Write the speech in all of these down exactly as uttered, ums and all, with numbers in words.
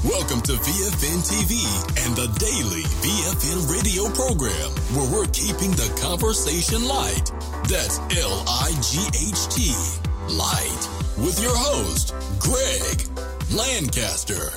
Welcome to V F N T V and the daily V F N radio program, where we're keeping the conversation light. That's L I G H T, light, with your host, Greg Lancaster.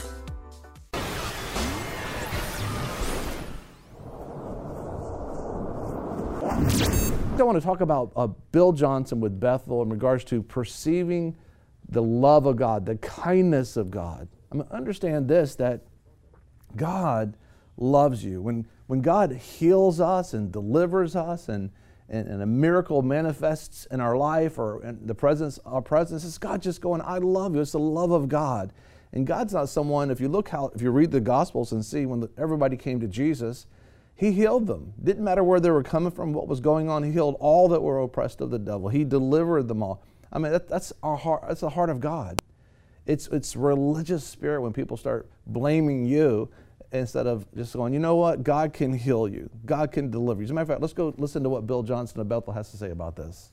I want to talk about uh, Bill Johnson with Bethel in regards to perceiving the love of God, the kindness of God. I mean, understand this, that God loves you. When when God heals us and delivers us and, and, and a miracle manifests in our life or in the presence, our presence, it's God just going, I love you. It's the love of God. And God's not someone, if you look how, if you read the Gospels and see when the, everybody came to Jesus, He healed them. Didn't matter where they were coming from, what was going on. He healed all that were oppressed of the devil. He delivered them all. I mean, that, that's our heart. That's the heart of God. It's it's religious spirit when people start blaming you instead of just going, you know what? God can heal you. God can deliver you. As a matter of fact, let's go listen to what Bill Johnson of Bethel has to say about this.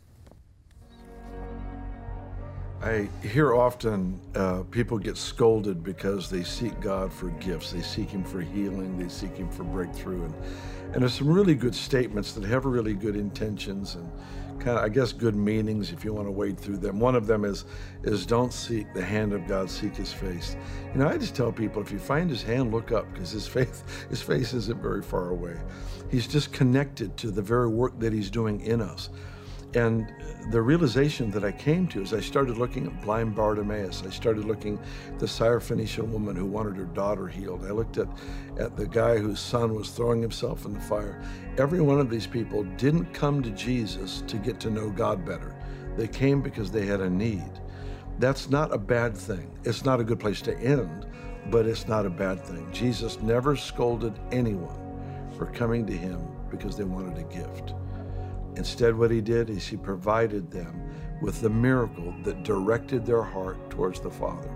I hear often uh, people get scolded because they seek God for gifts. They seek Him for healing. They seek Him for breakthrough. And, and there's some really good statements that have really good intentions and kind of, I guess, good meanings if you want to wade through them. One of them is, is don't seek the hand of God, seek His face. You know, I just tell people, if you find His hand, look up, because His face, His face isn't very far away. He's just connected to the very work that He's doing in us. And the realization that I came to is I started looking at blind Bartimaeus. I started looking at the Syrophoenician woman who wanted her daughter healed. I looked at, at the guy whose son was throwing himself in the fire. Every one of these people didn't come to Jesus to get to know God better. They came because they had a need. That's not a bad thing. It's not a good place to end, but it's not a bad thing. Jesus never scolded anyone for coming to Him because they wanted a gift. Instead, what He did is He provided them with the miracle that directed their heart towards the Father.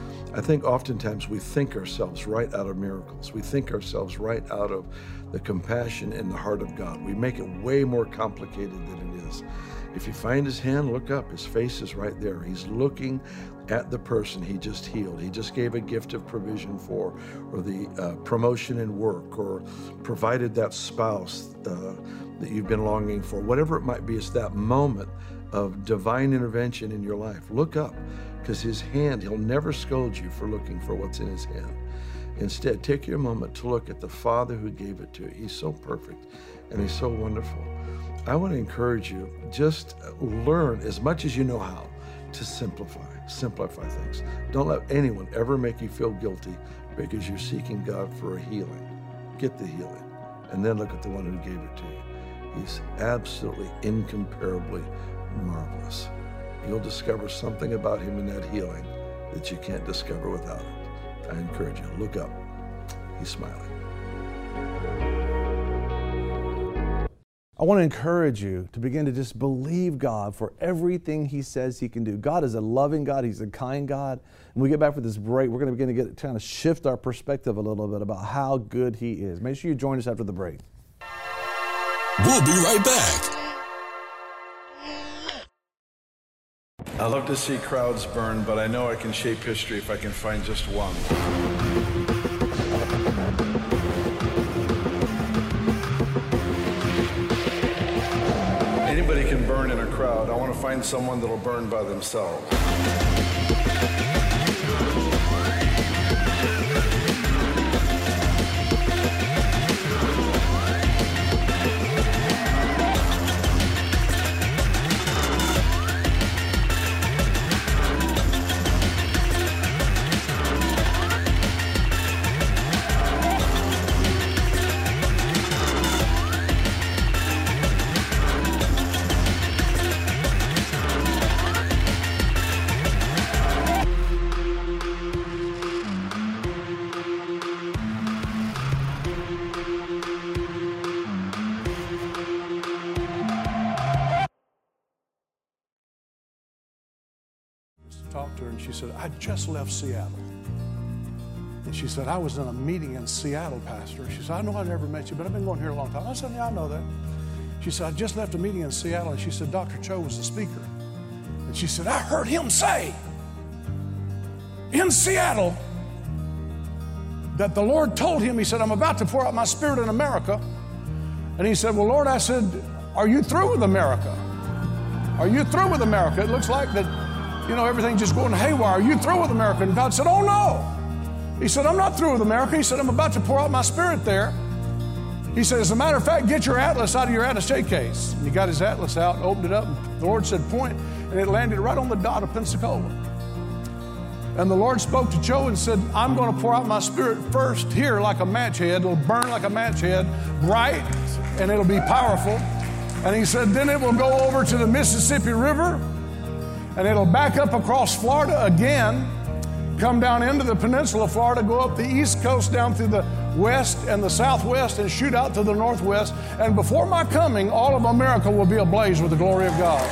I think oftentimes we think ourselves right out of miracles. We think ourselves right out of the compassion in the heart of God. We make it way more complicated than it is. If you find His hand, look up. His face is right there. He's looking at the person He just healed. He just gave a gift of provision for, or the uh, promotion in work, or provided that spouse uh, that you've been longing for. Whatever it might be, it's that moment of divine intervention in your life. Look up, because His hand, He'll never scold you for looking for what's in His hand. Instead, take your moment to look at the Father who gave it to you. He's so perfect and He's so wonderful. I want to encourage you, just learn as much as you know how to simplify, simplify things. Don't let anyone ever make you feel guilty because you're seeking God for a healing. Get the healing, and then look at the one who gave it to you. He's absolutely incomparably marvelous. You'll discover something about Him in that healing that you can't discover without it. I encourage you, look up. He's smiling. I want to encourage you to begin to just believe God for everything He says He can do. God is a loving God. He's a kind God. And when we get back for this break, we're going to begin to get kind of shift our perspective a little bit about how good He is. Make sure you join us after the break. We'll be right back. I love to see crowds burn, but I know I can shape history if I can find just one. Anybody can burn in a crowd. I want to find someone that'll burn by themselves. Talked to her and she said, I just left Seattle. And she said, I was in a meeting in Seattle, Pastor. She said, I know I never met you, but I've been going here a long time. I said, yeah, I know that. She said, I just left a meeting in Seattle. And she said, Doctor Cho was the speaker. And she said, I heard him say in Seattle that the Lord told him, he said, I'm about to pour out my Spirit in America. And he said, well, Lord, I said, are you through with America? Are you through with America? It looks like that, you know, everything's just going haywire. Are you through with America? And God said, oh, no. He said, I'm not through with America. He said, I'm about to pour out my Spirit there. He said, as a matter of fact, get your atlas out of your attaché case. And he got his atlas out, opened it up, and the Lord said, point, and it landed right on the dot of Pensacola. And the Lord spoke to Joe and said, I'm going to pour out my Spirit first here like a match head. It'll burn like a match head, bright, and it'll be powerful. And he said, then it will go over to the Mississippi River, and it'll back up across Florida again, come down into the peninsula of Florida, go up the east coast down through the west and the southwest, and shoot out to the northwest. And before my coming, all of America will be ablaze with the glory of God.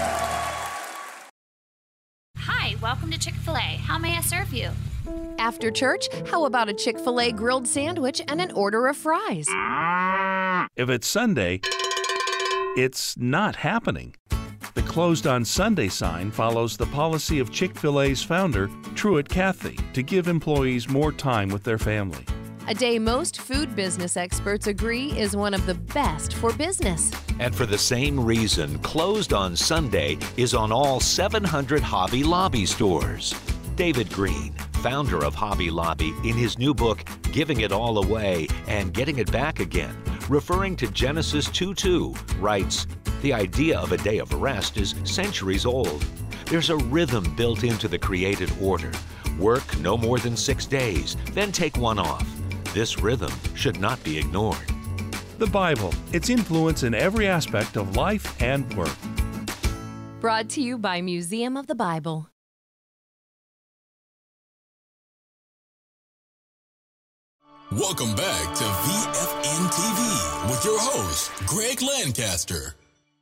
Hi, welcome to Chick-fil-A. How may I serve you? After church, how about a Chick-fil-A grilled sandwich and an order of fries? If it's Sunday, it's not happening. The Closed on Sunday sign follows the policy of Chick-fil-A's founder, Truett Cathy, to give employees more time with their family. A day most food business experts agree is one of the best for business. And for the same reason, Closed on Sunday is on all seven hundred Hobby Lobby stores. David Green, founder of Hobby Lobby, in his new book, Giving It All Away and Getting It Back Again, referring to Genesis two two, writes, the idea of a day of rest is centuries old. There's a rhythm built into the created order. Work no more than six days, then take one off. This rhythm should not be ignored. The Bible, its influence in every aspect of life and work. Brought to you by Museum of the Bible. Welcome back to V F N T V with your host, Greg Lancaster.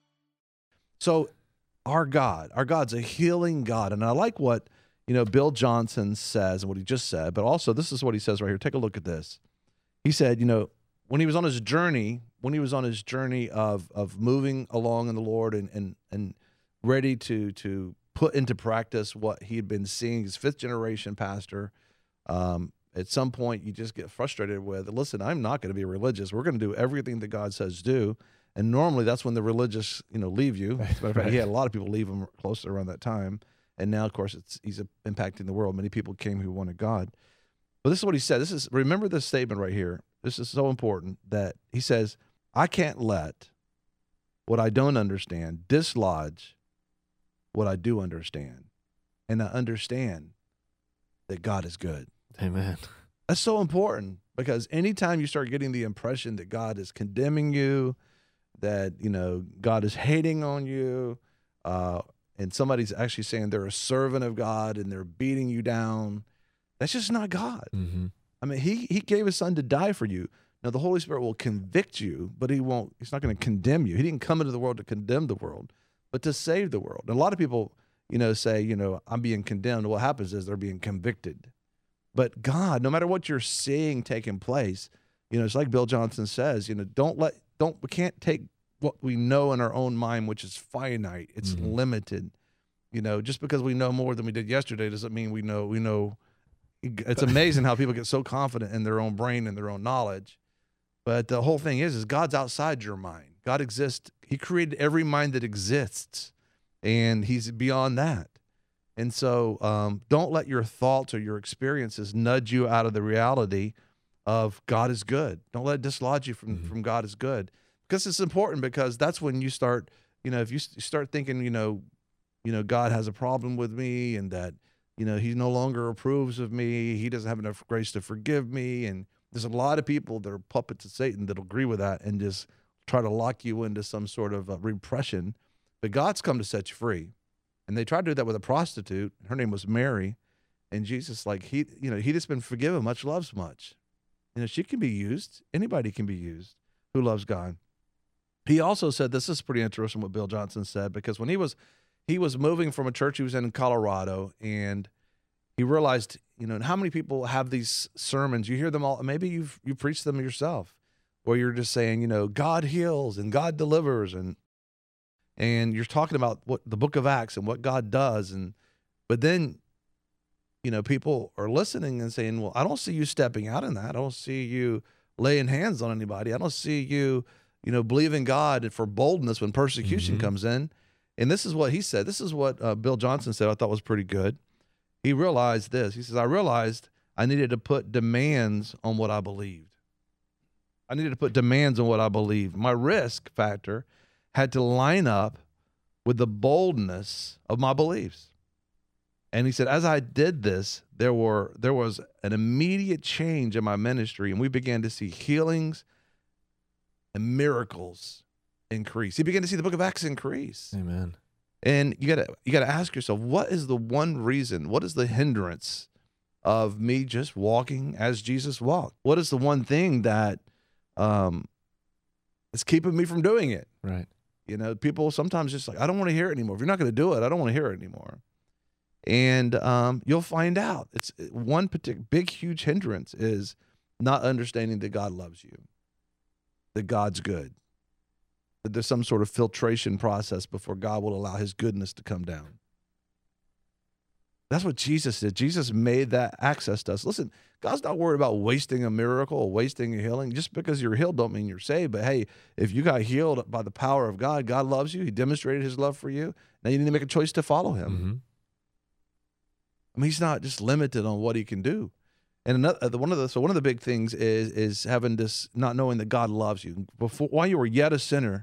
So our God, our God's a healing God. And I like what, you know, Bill Johnson says and what he just said, but also this is what he says right here. Take a look at this. He said, you know, when he was on his journey, when he was on his journey of of moving along in the Lord and and and ready to to put into practice what he had been seeing, his fifth generation pastor, um, at some point you just get frustrated with, listen, I'm not going to be religious. We're going to do everything that God says do. And normally that's when the religious, you know, leave you. As a matter of fact, he had a lot of people leave him close to around that time. And now, of course, it's he's impacting the world. Many people came who wanted God. But this is what he said. This is, remember this statement right here. This is so important that he says, I can't let what I don't understand dislodge what I do understand. And I understand that God is good. Amen. That's so important, because anytime you start getting the impression that God is condemning you, that, you know, God is hating on you, uh, and somebody's actually saying they're a servant of God and they're beating you down, that's just not God. Mm-hmm. I mean, he he gave his son to die for you. Now, the Holy Spirit will convict you, but he won't, he's not going to condemn you. He didn't come into the world to condemn the world, but to save the world. And a lot of people, you know, say, you know, I'm being condemned. What happens is they're being convicted. But God, no matter what you're seeing taking place, you know, it's like Bill Johnson says, you know, don't let, don't, we can't take what we know in our own mind, which is finite. It's mm-hmm. limited. You know, just because we know more than we did yesterday doesn't mean we know, we know. It's amazing how people get so confident in their own brain and their own knowledge. But the whole thing is, is God's outside your mind. God exists. He created every mind that exists, and he's beyond that. And so um, don't let your thoughts or your experiences nudge you out of the reality of God is good. Don't let it dislodge you from, mm-hmm. from God is good. Because it's important, because that's when you start, you know, if you start thinking, you know, you know, God has a problem with me, and that, you know, he no longer approves of me. He doesn't have enough grace to forgive me. And there's a lot of people that are puppets of Satan that agree with that and just try to lock you into some sort of uh, repression. But God's come to set you free. And they tried to do that with a prostitute. Her name was Mary. And Jesus, like, he, you know, he that's been forgiven much loves much. You know, she can be used. Anybody can be used who loves God. He also said, this is pretty interesting what Bill Johnson said, because when he was he was moving from a church he was in in Colorado, and he realized, you know, how many people have these sermons, you hear them all, maybe you've you preach them yourself, where you're just saying, you know, God heals and God delivers, and and you're talking about what the book of Acts and what God does, and but then you know, people are listening and saying, well, I don't see you stepping out in that. I don't see you laying hands on anybody. I don't see you, you know, believing God for boldness when persecution mm-hmm. comes in. And this is what he said. This is what uh, Bill Johnson said I thought was pretty good. He realized this. He says, I realized I needed to put demands on what I believed. I needed to put demands on what I believed. My risk factor had to line up with the boldness of my beliefs. And he said, as I did this, there were there was an immediate change in my ministry, and we began to see healings and miracles increase. He began to see the book of Acts increase. Amen. And you gotta you gotta ask yourself, what is the one reason? What is the hindrance of me just walking as Jesus walked? What is the one thing that um, is keeping me from doing it? Right. You know, people sometimes just like, I don't want to hear it anymore. If you're not going to do it, I don't want to hear it anymore. And um, you'll find out. It's one particular big, huge hindrance is not understanding that God loves you, that God's good, that there's some sort of filtration process before God will allow his goodness to come down. That's what Jesus did. Jesus made that access to us. Listen, God's not worried about wasting a miracle or wasting a healing. Just because you're healed don't mean you're saved. But hey, if you got healed by the power of God, God loves you. He demonstrated his love for you. Now you need to make a choice to follow him. Mm-hmm. I mean, he's not just limited on what he can do. And another one of the so one of the big things is is having this, not knowing that God loves you. Before, while you were yet a sinner,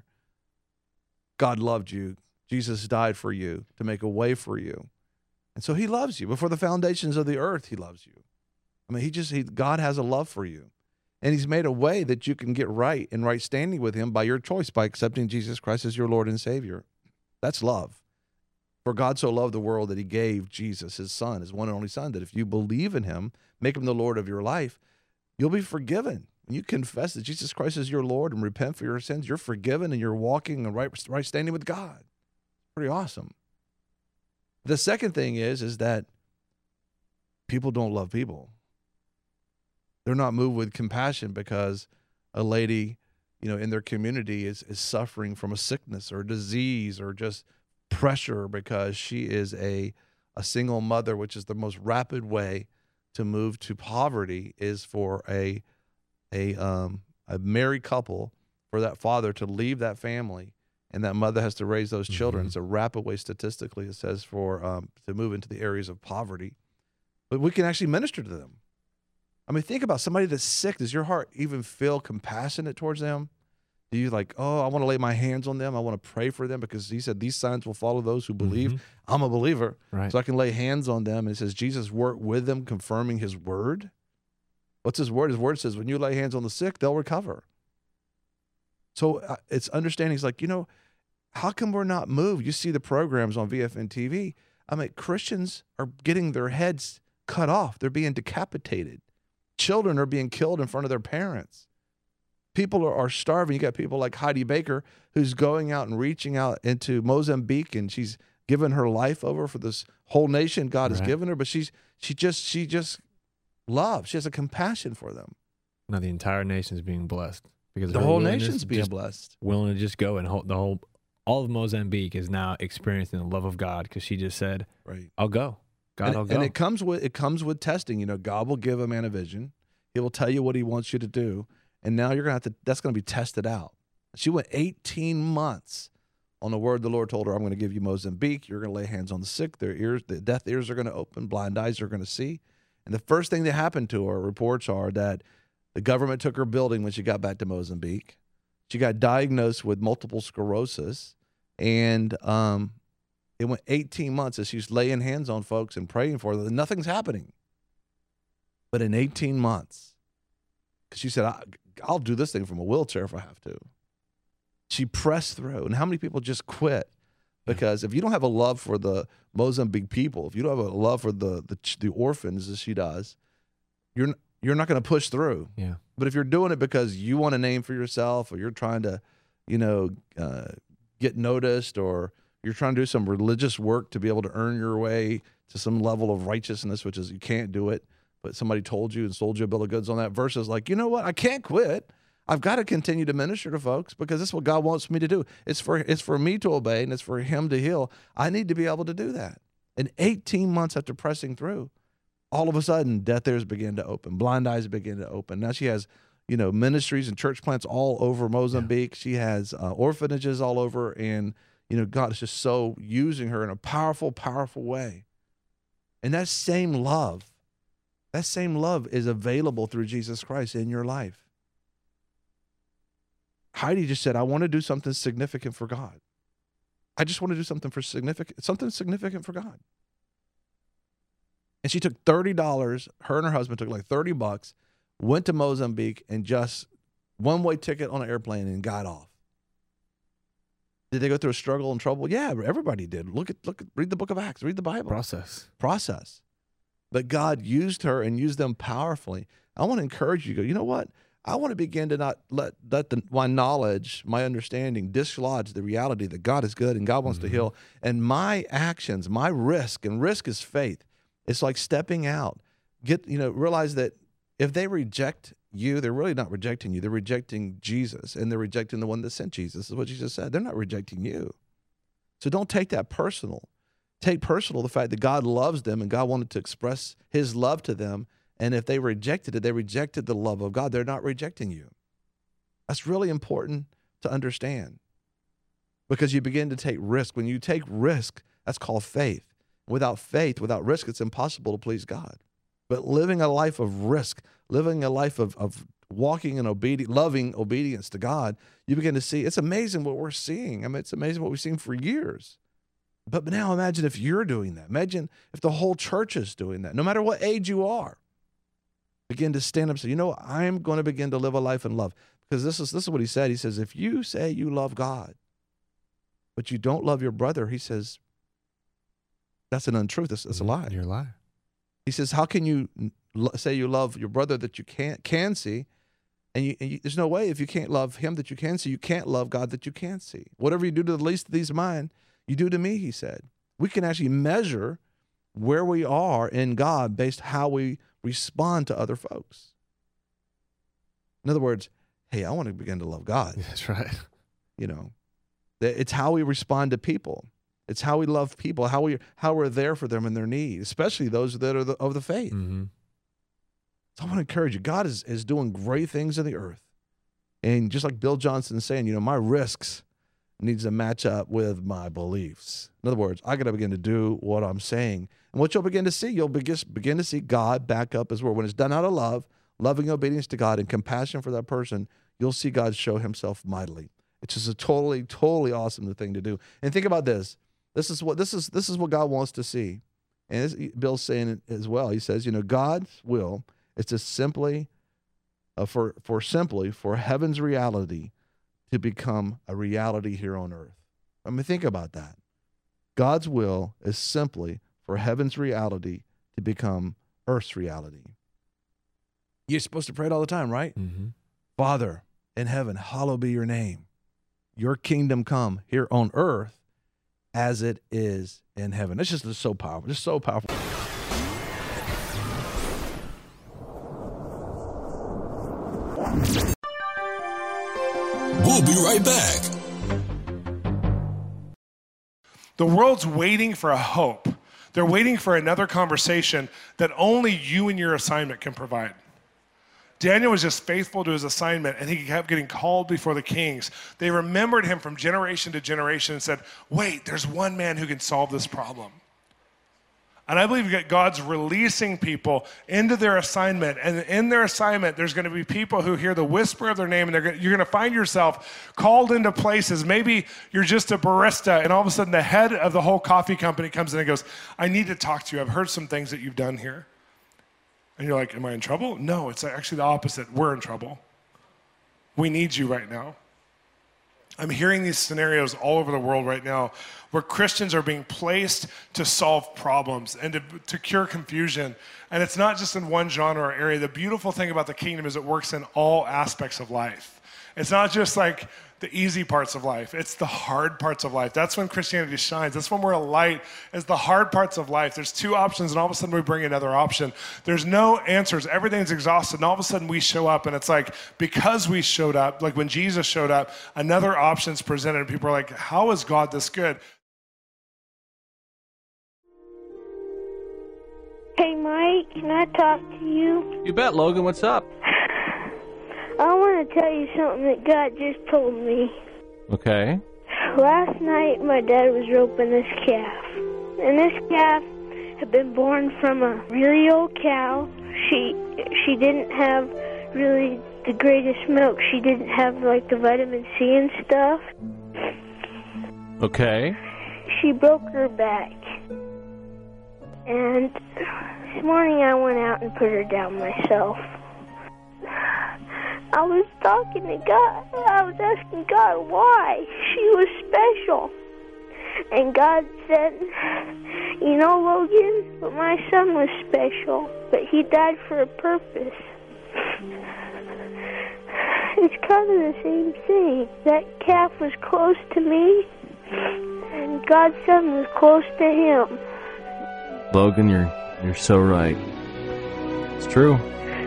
God loved you. Jesus died for you to make a way for you. And so he loves you. Before the foundations of the earth, he loves you. I mean, he just, he, God has a love for you. And he's made a way that you can get right and right standing with him by your choice, by accepting Jesus Christ as your Lord and Savior. That's love. For God so loved the world that he gave Jesus, his son, his one and only son, that if you believe in him, make him the Lord of your life, you'll be forgiven. When you confess that Jesus Christ is your Lord and repent for your sins, you're forgiven and you're walking in right, right standing with God. Pretty awesome. The second thing is, is that people don't love people. They're not moved with compassion because a lady, you know, in their community is, is suffering from a sickness or a disease or just pressure because she is a, a single mother, which is the most rapid way to move to poverty is for a, a, um, a married couple, for that father to leave that family. And that mother has to raise those children. Mm-hmm. It's a rapid way statistically, it says, for um, to move into the areas of poverty. But we can actually minister to them. I mean, think about somebody that's sick. Does your heart even feel compassionate towards them? Do you like, oh, I want to lay my hands on them. I want to pray for them because he said these signs will follow those who believe. Mm-hmm. I'm a believer. Right. So I can lay hands on them. And it says Jesus worked with them, confirming his word. What's his word? His word says when you lay hands on the sick, they'll recover. So uh, it's understanding. It's like, you know, how come we're not moved? You see the programs on V F N T V. I mean, Christians are getting their heads cut off. They're being decapitated. Children are being killed in front of their parents. People are, are starving. You got people like Heidi Baker who's going out and reaching out into Mozambique, and she's given her life over for this whole nation God right. has given her. But she's she just she just loves. She has a compassion for them. Now the entire nation's being blessed because the whole nation's being blessed. Willing to just go and hold the whole. All of Mozambique is now experiencing the love of God because she just said, "Right, I'll go." God, and, I'll go. And it comes with it comes with testing. You know, God will give a man a vision. He will tell you what he wants you to do, and now you're gonna have to. That's gonna be tested out. She went eighteen months on the word the Lord told her. I'm going to give you Mozambique. You're going to lay hands on the sick. Their ears, the deaf ears are going to open. Blind eyes are going to see. And the first thing that happened to her, reports are that the government took her building when she got back to Mozambique. She got diagnosed with multiple sclerosis. And um, it went eighteen months as she's laying hands on folks and praying for them. Nothing's happening. But in eighteen months, because she said, I, I'll do this thing from a wheelchair if I have to. She pressed through. And how many people just quit? Because if you don't have a love for the Mozambique people, if you don't have a love for the the, the orphans as she does, you're you're not going to push through. Yeah. But if you're doing it because you want a name for yourself, or you're trying to, you know, uh, get noticed, or you're trying to do some religious work to be able to earn your way to some level of righteousness, which is you can't do it, but somebody told you and sold you a bill of goods on that, versus like, you know what, I can't quit. I've got to continue to minister to folks because this is what God wants me to do. It's for it's for me to obey, and it's for him to heal. I need to be able to do that. And eighteen months after pressing through, all of a sudden, deaf ears begin to open, blind eyes begin to open. Now she has, you know, ministries and church plants all over Mozambique. Yeah. She has uh, orphanages all over, and, you know, God is just so using her in a powerful, powerful way. And that same love, that same love is available through Jesus Christ in your life. Heidi just said, I want to do something significant for God. I just want to do something for significant, something significant for God. And she took thirty dollars, her and her husband took like thirty bucks, went to Mozambique, and just one-way ticket on an airplane and got off. Did they go through a struggle and trouble? Yeah, everybody did. Look at, look at, read the book of Acts, read the Bible. Process. Process. But God used her and used them powerfully. I want to encourage you to go, you know what? I want to begin to not let, let the, my knowledge, my understanding dislodge the reality that God is good and God wants mm-hmm. to heal. And my actions, my risk, and risk is faith. It's like stepping out. Get, you know, realize that if they reject you, they're really not rejecting you. They're rejecting Jesus, and they're rejecting the one that sent Jesus. Is what Jesus said. They're not rejecting you. So don't take that personal. Take personal the fact that God loves them and God wanted to express his love to them. And if they rejected it, they rejected the love of God. They're not rejecting you. That's really important to understand, because you begin to take risk. When you take risk, that's called faith. Without faith, without risk, it's impossible to please God. But living a life of risk, living a life of, of walking in obedience, loving obedience to God, you begin to see, it's amazing what we're seeing. I mean, it's amazing what we've seen for years. But now imagine if you're doing that. Imagine if the whole church is doing that, no matter what age you are. Begin to stand up and say, you know what? I'm going to begin to live a life in love. Because this is this is what he said. He says, if you say you love God, but you don't love your brother, he says, that's an untruth. That's, that's a lie. You're a lie. He says, how can you say you love your brother that you can't can see? And, you, and you, there's no way, if you can't love him that you can see, you can't love God that you can't see. Whatever you do to the least of these mine, you do to me, he said. We can actually measure where we are in God based how we respond to other folks. In other words, hey, I want to begin to love God. That's right. You know, it's how we respond to people. It's how we love people, how, we, how we're there for them in their need, especially those that are the, of the faith. Mm-hmm. So I want to encourage you. God is, is doing great things in the earth. And just like Bill Johnson is saying, you know, my risks needs to match up with my beliefs. In other words, I got to begin to do what I'm saying. And what you'll begin to see, you'll begin, begin to see God back up his word. When it's done out of love, loving obedience to God and compassion for that person, you'll see God show himself mightily. It's just a totally, totally awesome thing to do. And think about this. This is what this is. This is what God wants to see. And this, Bill's saying it as well. He says, you know, God's will is to simply, uh, for for simply for heaven's reality to become a reality here on earth. I mean, think about that. God's will is simply for heaven's reality to become earth's reality. You're supposed to pray it all the time, right? Mm-hmm. Father in heaven, hallowed be your name. Your kingdom come here on earth as it is in heaven. It's just so powerful. Just so powerful. We'll be right back. The world's waiting for a hope. They're waiting for another conversation that only you and your assignment can provide. Daniel was just faithful to his assignment, and he kept getting called before the kings. They remembered him from generation to generation and said, wait, there's one man who can solve this problem. And I believe that God's releasing people into their assignment. And in their assignment, there's going to be people who hear the whisper of their name, and they're going to, you're going to find yourself called into places. Maybe you're just a barista, and all of a sudden the head of the whole coffee company comes in and goes, I need to talk to you. I've heard some things that you've done here. And you're like, am I in trouble? No, it's actually the opposite. We're in trouble. We need you right now. I'm hearing these scenarios all over the world right now where Christians are being placed to solve problems and to, to cure confusion. And it's not just in one genre or area. The beautiful thing about the kingdom is it works in all aspects of life. It's not just like the easy parts of life. It's the hard parts of life. That's when Christianity shines. That's when we're a light, is the hard parts of life. There's two options, and all of a sudden we bring another option. There's no answers. Everything's exhausted, and all of a sudden we show up, and it's like, because we showed up, like when Jesus showed up, another option's presented, and people are like, how is God this good? Hey Hey, Mike, can I talk to you? You bet, Logan. What's up? I want to tell you something that God just told me. Okay. Last night, my dad was roping this calf. And this calf had been born from a really old cow. She she didn't have really the greatest milk. She didn't have, like, the vitamin C and stuff. Okay. She broke her back. And this morning I went out and put her down myself. I was talking to God. I was asking God why she was special. And God said, you know, Logan, but my son was special, but he died for a purpose. It's kind of the same thing. That calf was close to me, and God's son was close to him. Logan, you're you're so right. It's true.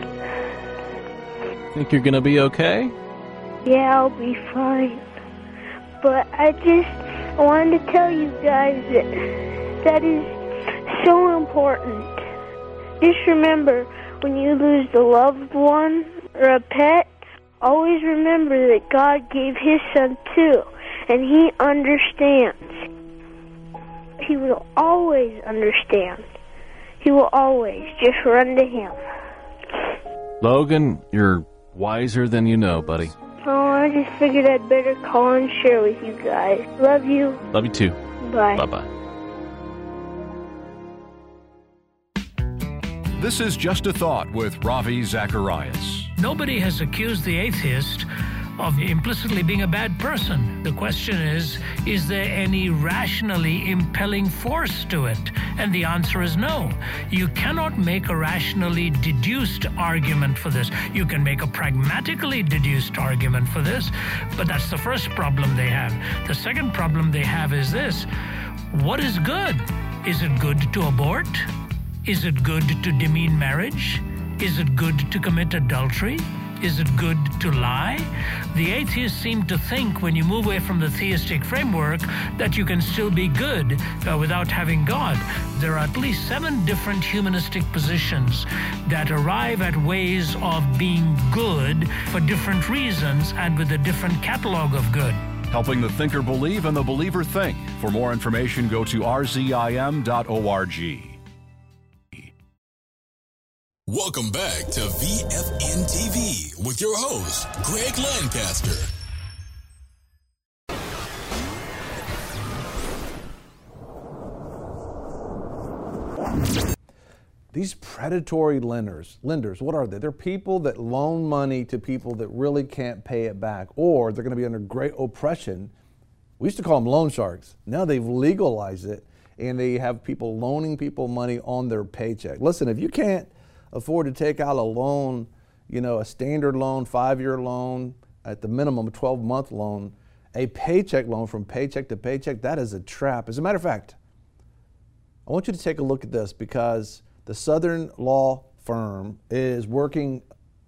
Think you're gonna be okay? Yeah, I'll be fine. But I just wanted to tell you guys that that is so important. Just remember, when you lose a loved one or a pet, always remember that God gave his son too, and he understands. He will always understand. He will always just run to him. Logan, you're wiser than you know, buddy. Oh, I just figured I'd better call and share with you guys. Love you. Love you too. Bye. Bye-bye. This is Just a Thought with Ravi Zacharias. Nobody has accused the atheist of implicitly being a bad person. The question is, is there any rationally impelling force to it? And the answer is no. You cannot make a rationally deduced argument for this. You can make a pragmatically deduced argument for this, but that's the first problem they have. The second problem they have is this: what is good? Is it good to abort? Is it good to demean marriage? Is it good to commit adultery? Is it good to lie? The atheists seem to think, when you move away from the theistic framework, that you can still be good uh, without having God. There are at least seven different humanistic positions that arrive at ways of being good for different reasons and with a different catalog of good. Helping the thinker believe and the believer think. For more information, go to r z i m dot org. Welcome back to V F N T V with your host, Greg Lancaster. These predatory lenders, lenders, what are they? They're people that loan money to people that really can't pay it back, or they're going to be under great oppression. We used to call them loan sharks. Now they've legalized it, and they have people loaning people money on their paycheck. Listen, if you can't afford to take out a loan, you know, a standard loan, five-year loan, at the minimum a twelve-month loan, a paycheck loan from paycheck to paycheck, that is a trap. As a matter of fact, I want you to take a look at this, because the Southern Law Firm is working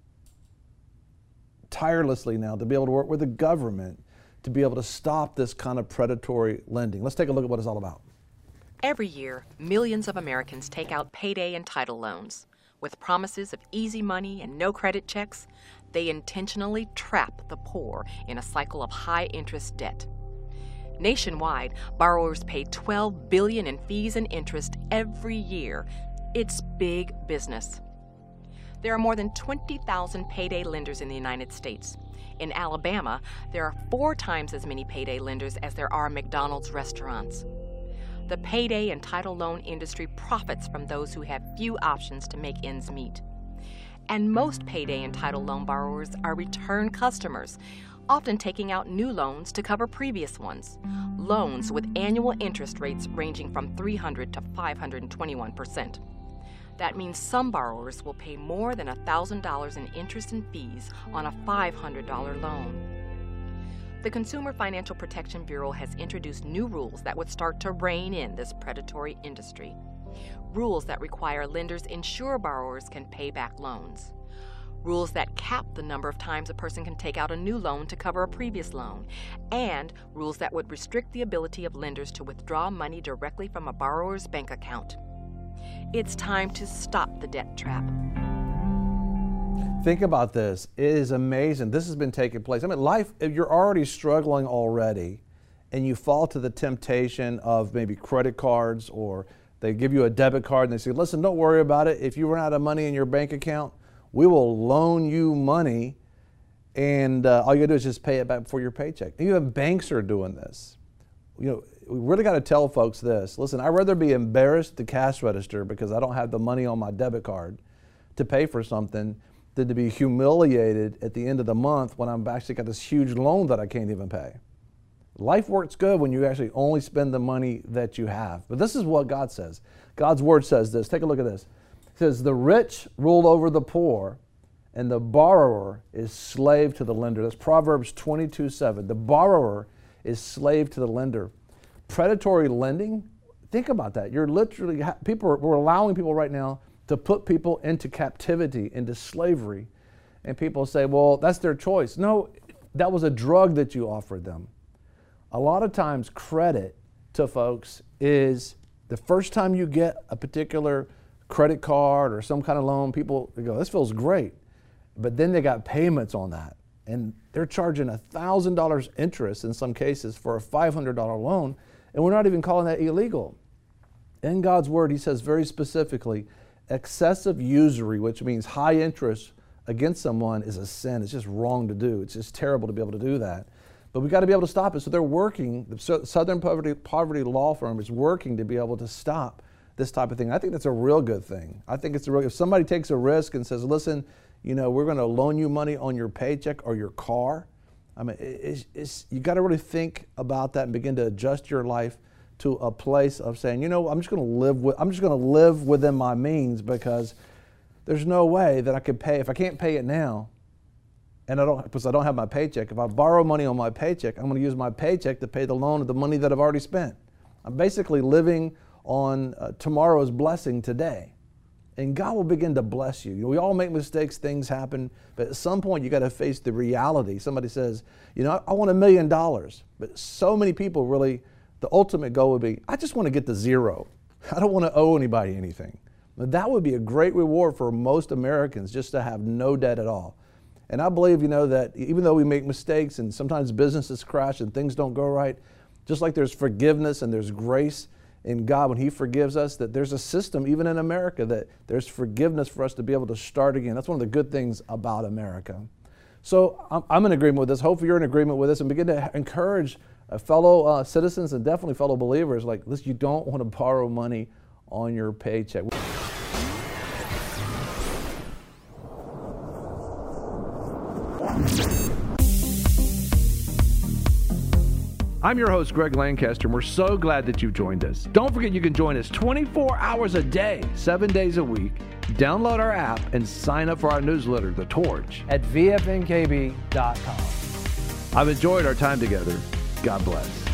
tirelessly now to be able to work with the government to be able to stop this kind of predatory lending. Let's take a look at what it's all about. Every year, millions of Americans take out payday and title loans. With promises of easy money and no credit checks, they intentionally trap the poor in a cycle of high-interest debt. Nationwide, borrowers pay twelve billion dollars in fees and interest every year. It's big business. There are more than twenty thousand payday lenders in the United States. In Alabama, there are four times as many payday lenders as there are McDonald's restaurants. The payday and title loan industry profits from those who have few options to make ends meet. And most payday and title loan borrowers are return customers, often taking out new loans to cover previous ones. Loans with annual interest rates ranging from three hundred to five hundred twenty-one percent. That means some borrowers will pay more than one thousand dollars in interest and fees on a five hundred dollars loan. The Consumer Financial Protection Bureau has introduced new rules that would start to rein in this predatory industry. Rules that require lenders ensure borrowers can pay back loans. Rules that cap the number of times a person can take out a new loan to cover a previous loan. And rules that would restrict the ability of lenders to withdraw money directly from a borrower's bank account. It's time to stop the debt trap. Think about this. It is amazing. This has been taking place. I mean, life, if you're already struggling already and you fall to the temptation of maybe credit cards, or they give you a debit card and they say, listen, don't worry about it. If you run out of money in your bank account, we will loan you money, and uh, all you gotta do is just pay it back before your paycheck. And even banks are doing this. You know, we really got to tell folks this. Listen, I'd rather be embarrassed at the cash register because I don't have the money on my debit card to pay for something than to be humiliated at the end of the month when I've actually got this huge loan that I can't even pay. Life works good when you actually only spend the money that you have. But this is what God says. God's word says this. Take a look at this. It says, the rich rule over the poor, and the borrower is slave to the lender. That's Proverbs twenty-two seven. The borrower is slave to the lender. Predatory lending, think about that. You're literally, people are, we're allowing people right now to put people into captivity, into slavery. And people say, well, that's their choice. No, that was a drug that you offered them. A lot of times credit to folks is the first time you get a particular credit card or some kind of loan, people go, this feels great. But then they got payments on that. And they're charging one thousand dollars interest in some cases for a five hundred dollars loan. And we're not even calling that illegal. In God's word, he says very specifically, excessive usury, which means high interest against someone, is a sin. It's just wrong to do. It's just terrible to be able to do that. But we've got to be able to stop it. So they're working, the Southern Poverty, Poverty Law Firm is working to be able to stop this type of thing. I think that's a real good thing. I think it's a real, if somebody takes a risk and says, listen, you know, we're going to loan you money on your paycheck or your car, I mean, it's, it's, you got to really think about that and begin to adjust your life to a place of saying, you know, I'm just going to live with, I'm just going to live within my means, because there's no way that I could pay, if I can't pay it now, and I don't, because I don't have my paycheck. If I borrow money on my paycheck, I'm going to use my paycheck to pay the loan of the money that I've already spent. I'm basically living on uh, tomorrow's blessing today. And God will begin to bless you. You know, we all make mistakes, things happen, but at some point you got to face the reality. Somebody says, you know, I, I want a million dollars, but so many people really, the ultimate goal would be, I just want to get to zero. I don't want to owe anybody anything. But that would be a great reward for most Americans, just to have no debt at all. And I believe, you know, that even though we make mistakes and sometimes businesses crash and things don't go right, just like there's forgiveness and there's grace in God when he forgives us, that there's a system even in America that there's forgiveness for us to be able to start again. That's one of the good things about America. So I'm, I'm in agreement with this. Hopefully you're in agreement with this, and begin to encourage uh, fellow uh, citizens and definitely fellow believers, like, listen, you don't want to borrow money on your paycheck. I'm your host, Greg Lancaster, and we're so glad that you've joined us. Don't forget you can join us twenty-four hours a day, seven days a week. Download our app and sign up for our newsletter, The Torch, at V F N K B dot com. I've enjoyed our time together. God bless.